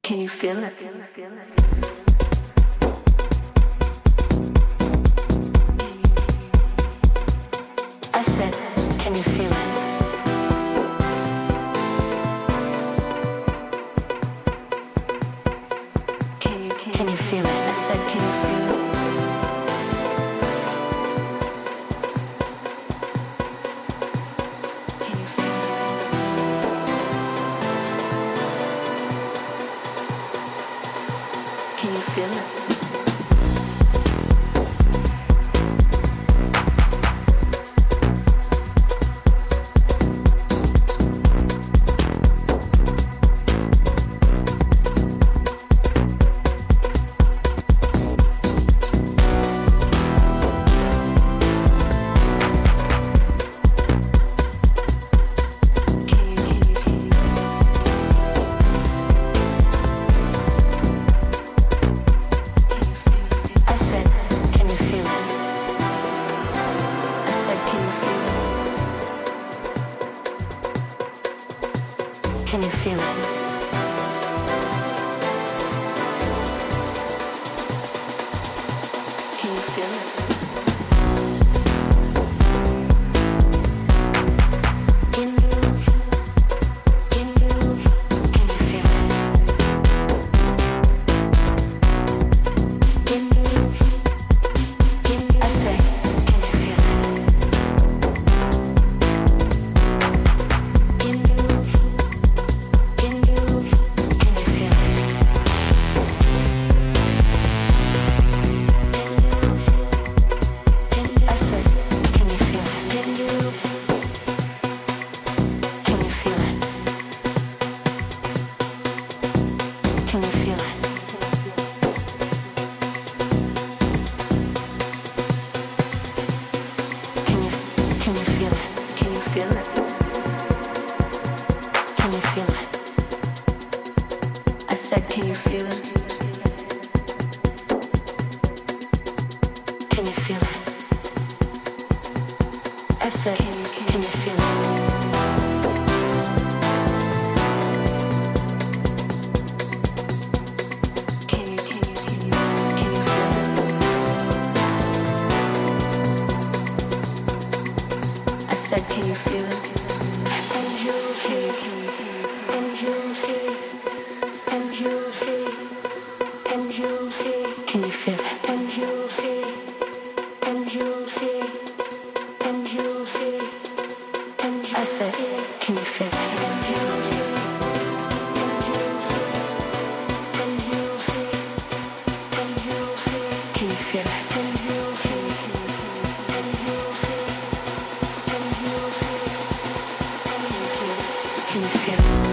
Can you feel it? I said, can you feel it? Can you feel it? I said, can you feel it? Can you feel it? Can you feel it? Can you feel it? Can you feel it? Can you feel it? I say, can you feel it? Can you feel it? Can you feel it? I said, can you feel it? Can you feel it? I said, can you feel it? And you'll feel it. And you'll feel it. And you'll feel, and you'll feel, can you feel it? And you'll feel, and you'll feel, and you'll feel, and I said, can you feel it? And you'll feel, and you'll feel, and you'll feel, and you'll feel, can you feel it? And you'll feel, and you'll feel, and you'll feel, and you feel, can you feel it?